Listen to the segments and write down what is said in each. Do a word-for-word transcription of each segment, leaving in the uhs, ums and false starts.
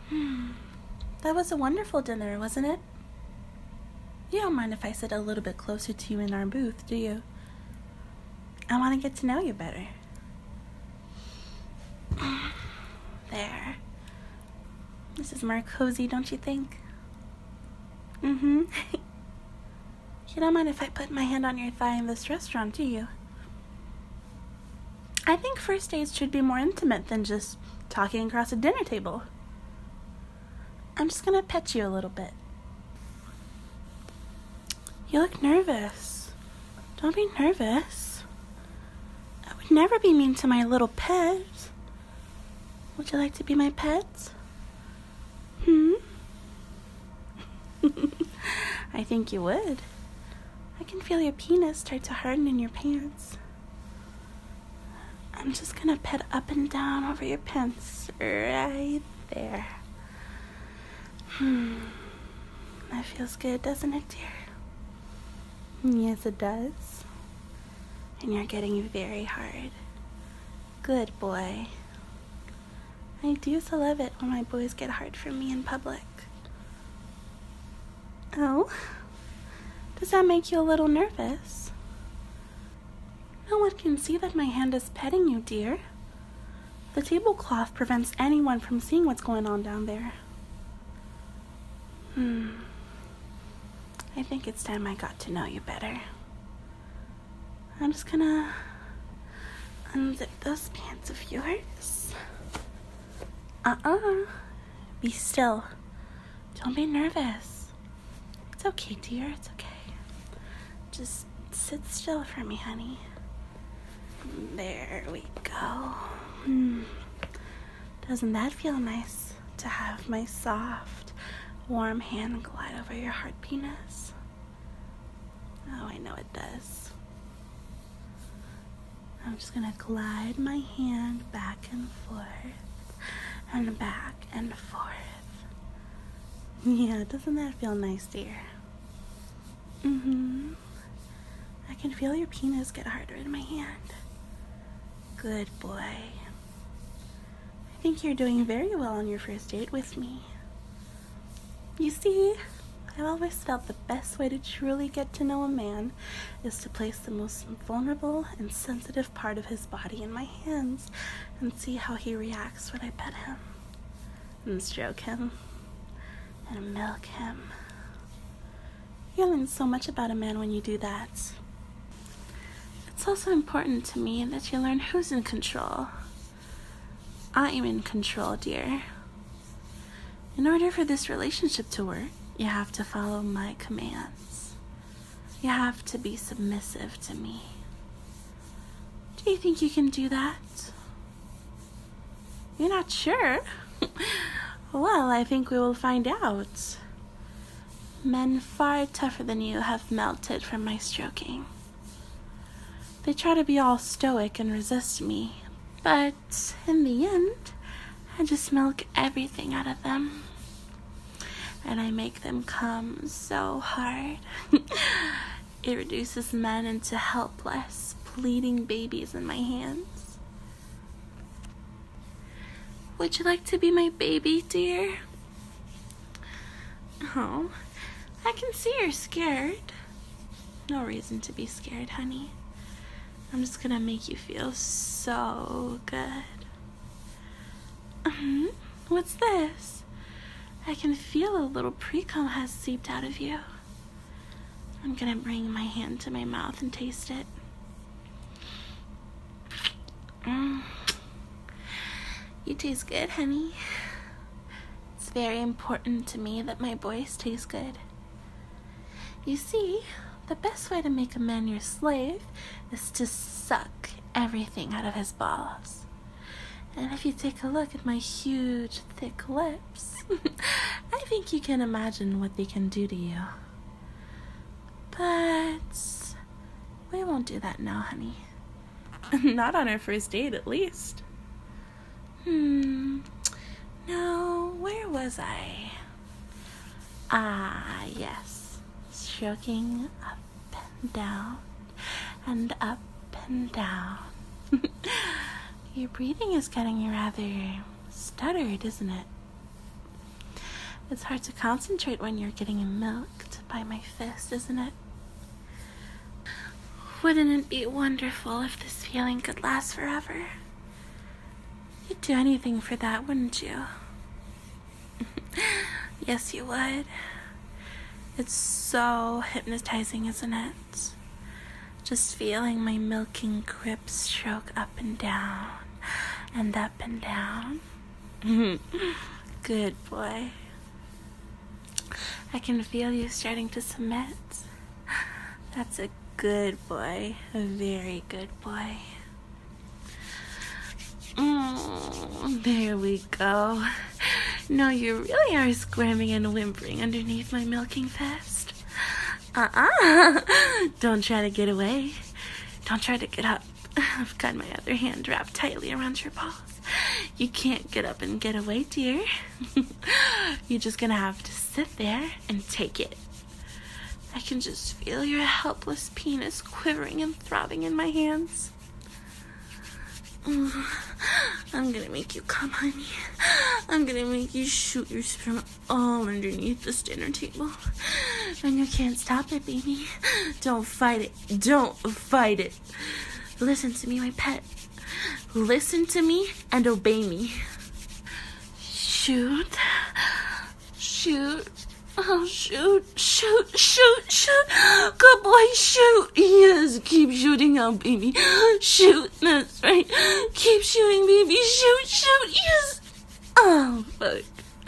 Hmm. That was a wonderful dinner, wasn't it? You don't mind if I sit a little bit closer to you in our booth, do you? I want to get to know you better. There. This is more cozy, don't you think? Mm-hmm. You don't mind if I put my hand on your thigh in this restaurant, do you? I think first dates should be more intimate than just talking across a dinner table. I'm just gonna pet you a little bit. You look nervous. Don't be nervous. I would never be mean to my little pet. Would you like to be my pet? Hmm? I think you would. I can feel your penis start to harden in your pants. I'm just gonna pet up and down over your pants right there. Hmm. That feels good, doesn't it, dear? Yes, it does. And you're getting very hard. Good boy. I do so love it when my boys get hard for me in public. Oh? Does that make you a little nervous? No one can see that my hand is petting you, dear. The tablecloth prevents anyone from seeing what's going on down there. Hmm. I think it's time I got to know you better. I'm just gonna unzip those pants of yours. Uh-uh. Be still. Don't be nervous. It's okay, dear. It's okay. Just sit still for me, honey. There we go. Hmm. Doesn't that feel nice to have my soft, warm hand glide over your hard penis? Oh, I know it does. I'm just gonna glide my hand back and forth and back and forth. Yeah, doesn't that feel nice, dear? Mm-hmm. I can feel your penis get harder in my hand. Good boy. I think you're doing very well on your first date with me. You see, I've always felt the best way to truly get to know a man is to place the most vulnerable and sensitive part of his body in my hands and see how he reacts when I pet him and stroke him and milk him. You learn so much about a man when you do that. It's also important to me that you learn who's in control. I'm in control, dear. In order for this relationship to work, you have to follow my commands. You have to be submissive to me. Do you think you can do that? You're not sure? Well, I think we will find out. Men far tougher than you have melted from my stroking. They try to be all stoic and resist me, but in the end, I just milk everything out of them. And I make them come so hard. It reduces men into helpless, pleading babies in my hands. Would you like to be my baby, dear? Oh, I can see you're scared. No reason to be scared, honey. I'm just gonna make you feel so good. Mm-hmm. What's this? I can feel a little pre-cum has seeped out of you. I'm gonna bring my hand to my mouth and taste it. Mm. You taste good, honey. It's very important to me that my boys taste good. You see, the best way to make a man your slave is to suck everything out of his balls. And if you take a look at my huge, thick lips, I think you can imagine what they can do to you. But we won't do that now, honey. Not on our first date, at least. Hmm. No, where was I? Ah, yes. Stroking up and down, and up and down. Your breathing is getting rather stuttered, isn't it? It's hard to concentrate when you're getting milked by my fist, isn't it? Wouldn't it be wonderful if this feeling could last forever? You'd do anything for that, wouldn't you? Yes, you would. It's so hypnotizing, isn't it? Just feeling my milking grip stroke up and down, and up and down. Good boy. I can feel you starting to submit. That's a good boy, a very good boy. Mm, there we go. No, you really are squirming and whimpering underneath my milking fist. Uh-uh. Don't try to get away. Don't try to get up. I've got my other hand wrapped tightly around your paws. You can't get up and get away, dear. You're just gonna have to sit there and take it. I can just feel your helpless penis quivering and throbbing in my hands. I'm gonna make you come, honey. I'm gonna make you shoot your sperm all underneath this dinner table. And you can't stop it, baby. Don't fight it. Don't fight it. Listen to me, my pet. Listen to me and obey me. Shoot. Shoot. Oh, shoot, shoot, shoot, shoot. Good boy, shoot. Yes, keep shooting out, baby. Shoot, that's right. Keep shooting, baby. Shoot, shoot, yes. Oh, fuck.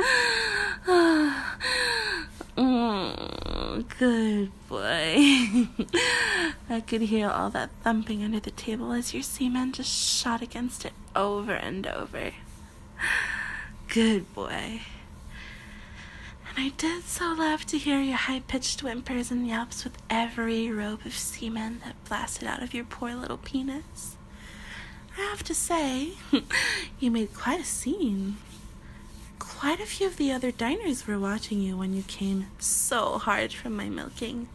Oh, good boy. I could hear all that thumping under the table as your semen just shot against it over and over. Good boy. I did so love to hear your high-pitched whimpers and yelps with every rope of semen that blasted out of your poor little penis. I have to say, you made quite a scene. Quite a few of the other diners were watching you when you came so hard from my milking.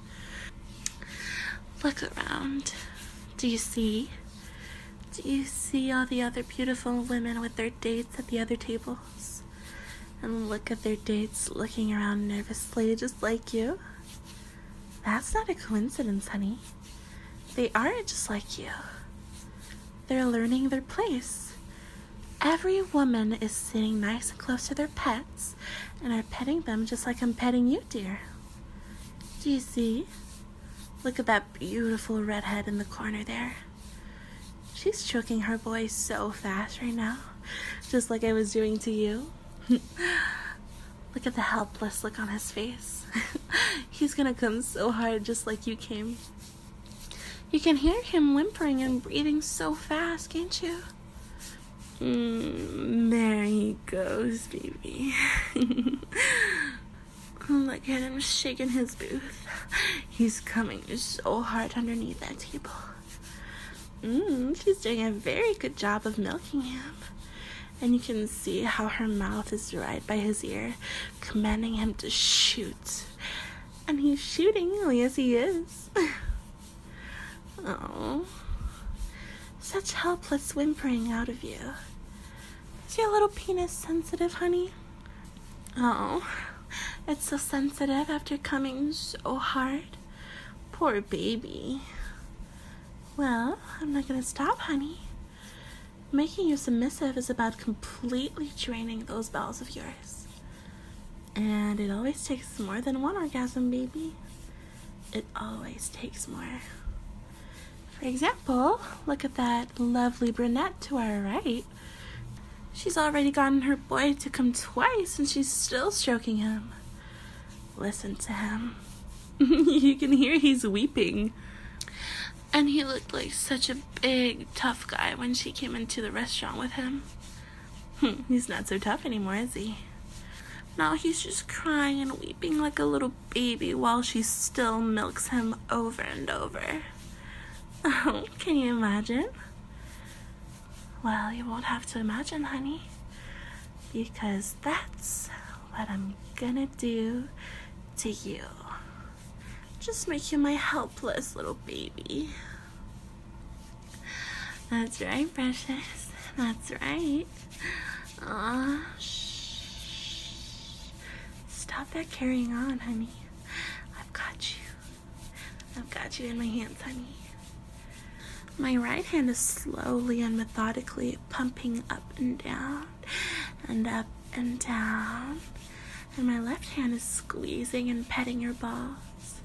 Look around. Do you see? Do you see all the other beautiful women with their dates at the other tables? And look at their dates looking around nervously just like you. That's not a coincidence, honey. They are just like you. They're learning their place. Every woman is sitting nice and close to their pets and are petting them just like I'm petting you, dear. Do you see? Look at that beautiful redhead in the corner there. She's choking her boy so fast right now, just like I was doing to you. Look at the helpless look on his face. He's gonna come so hard just like you came. You can hear him whimpering and breathing so fast, can't you? Mm, there he goes, baby. Look at him shaking his booth. He's coming so hard underneath that table. Mm, she's doing a very good job of milking him. And you can see how her mouth is right by his ear, commanding him to shoot. And he's shooting, oh yes he is. Oh, such helpless whimpering out of you. Is your little penis sensitive, honey? Oh, it's so sensitive after coming so hard. Poor baby. Well, I'm not gonna stop, honey. Making you submissive is about completely draining those bowels of yours. And it always takes more than one orgasm, baby. It always takes more. For example, look at that lovely brunette to our right. She's already gotten her boy to come twice and she's still stroking him. Listen to him. You can hear he's weeping. And he looked like such a big, tough guy when she came into the restaurant with him. He's not so tough anymore, is he? Now he's just crying and weeping like a little baby while she still milks him over and over. Oh, can you imagine? Well, you won't have to imagine, honey, because that's what I'm gonna do to you. Just make you my helpless little baby. That's right, precious. That's right. Aw, shh. that carrying on, honey. I've got you. I've got you in my hands, honey. My right hand is slowly and methodically pumping up and down and up and down. And my left hand is squeezing and petting your balls.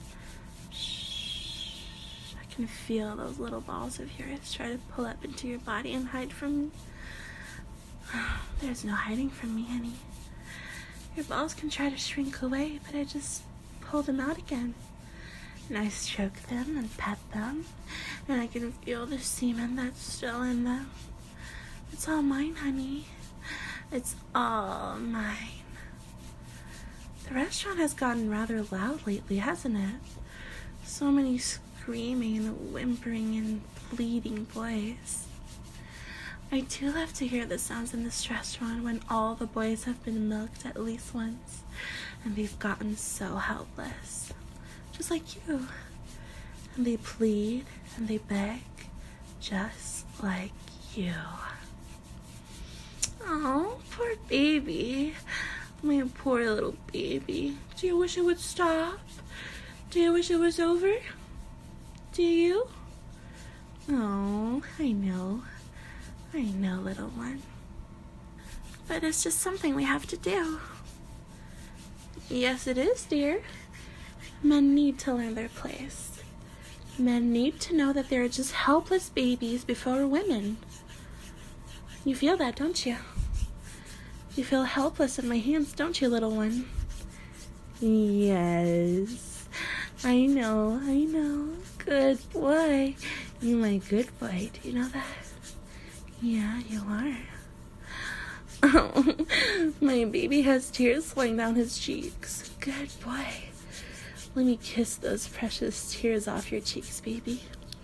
Shh. I can feel those little balls of yours try to pull up into your body and hide from me. There's no hiding from me, honey. Your balls can try to shrink away, but I just pull them out again. And I stroke them and pet them, and I can feel the semen that's still in them. It's all mine, honey. It's all mine. The restaurant has gotten rather loud lately, hasn't it? So many screaming and whimpering and pleading boys. I do love to hear the sounds in this restaurant when all the boys have been milked at least once, and they've gotten so helpless. Just like you. And they plead and they beg, just like you. Oh, poor baby. My poor little baby. Do you wish it would stop? Do you wish it was over? Do you? Oh, I know. I know, little one. But it's just something we have to do. Yes, it is, dear. Men need to learn their place. Men need to know that they're just helpless babies before women. You feel that, don't you? You feel helpless in my hands, don't you, little one? Yes. I know, I know. Good boy. You're my good boy. Do you know that? Yeah, you are. Oh, my baby has tears flowing down his cheeks. Good boy. Let me kiss those precious tears off your cheeks, baby.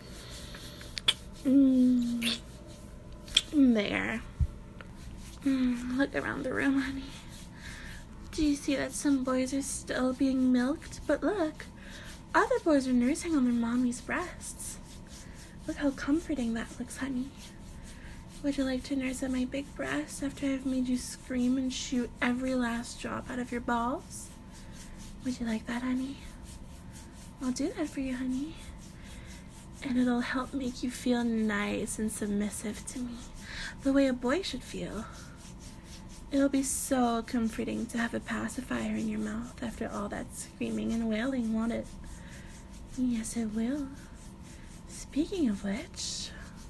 Mm. There. Mm. Look around the room, honey. Do you see that some boys are still being milked? But look, other boys are nursing on their mommy's breasts. Look how comforting that looks, honey. Would you like to nurse at my big breasts after I've made you scream and shoot every last drop out of your balls? Would you like that, honey? I'll do that for you, honey. And it'll help make you feel nice and submissive to me, the way a boy should feel. It'll be so comforting to have a pacifier in your mouth after all that screaming and wailing, won't it? Yes, it will. Speaking of which...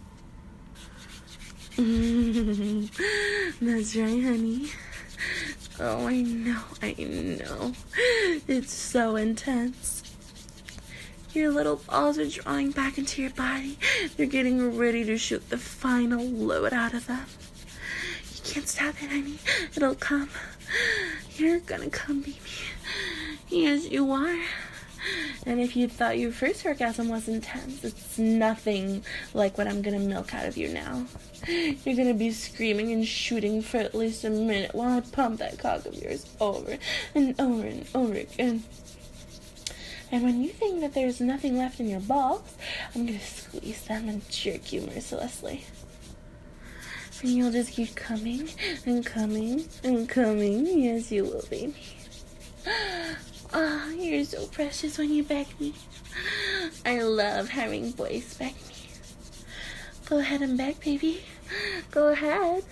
That's right, honey. Oh, I know, I know. It's so intense. Your little balls are drawing back into your body. They're getting ready to shoot the final load out of them. You can't stop it, honey. It'll come. You're gonna come, baby. Yes, you are. And if you thought your first orgasm was intense, it's nothing like what I'm gonna milk out of you now. You're gonna be screaming and shooting for at least a minute while I pump that cock of yours over and over and over again. And when you think that there's nothing left in your balls, I'm gonna squeeze them and jerk you mercilessly. And you'll just keep coming and coming and coming. Yes, you will, baby. Ah, oh, you're so precious when you beg me. I love having boys beg me. Go ahead and beg, baby. Go ahead.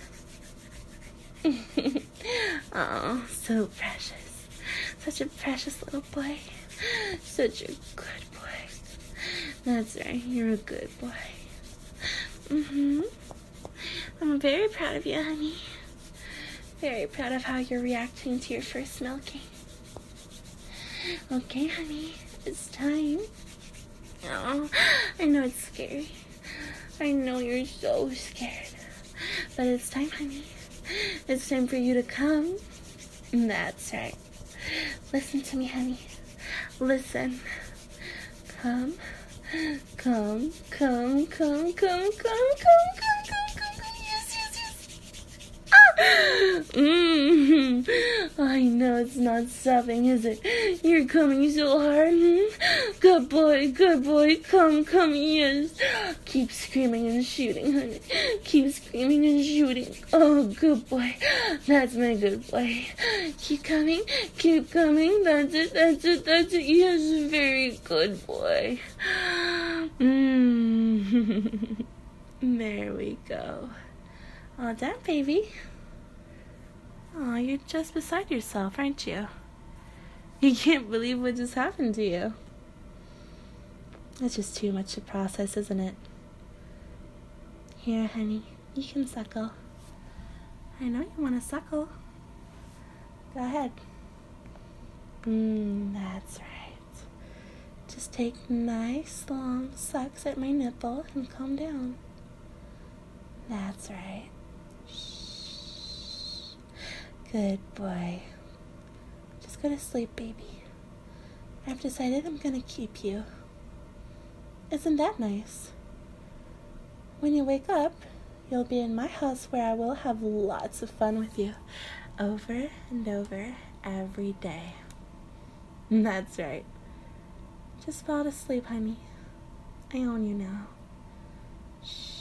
Oh, so precious. Such a precious little boy. Such a good boy. That's right, you're a good boy. Mm-hmm. I'm very proud of you, honey. Very proud of how you're reacting to your first milking. Okay, honey, it's time. Oh, I know it's scary. I know you're so scared. But it's time, honey. It's time for you to come. That's right. Listen to me, honey. Listen. Come. Come. Come. Come. Come. Come. Come. Come. Come. Come. Come. Yes. Yes. Yes. Ah. Mm-hmm. I know it's not stopping, is it? You're coming so hard. Hmm? Good boy, good boy. Come, come, yes. Keep screaming and shooting, honey. Keep screaming and shooting. Oh, good boy. That's my good boy. Keep coming, keep coming. That's it, that's it, that's it. Yes, very good boy. Mm. There we go. All done, baby. Oh, you're just beside yourself, aren't you? You can't believe what just happened to you. It's just too much to process, isn't it? Here, honey, you can suckle. I know you want to suckle. Go ahead. Mmm, that's right. Just take nice long sucks at my nipple and calm down. That's right. Shh. Good boy. Just go to sleep, baby. I've decided I'm gonna keep you. Isn't that nice? When you wake up, you'll be in my house where I will have lots of fun with you. Over and over every day. That's right. Just fall to sleep, honey. I own you now. Shh.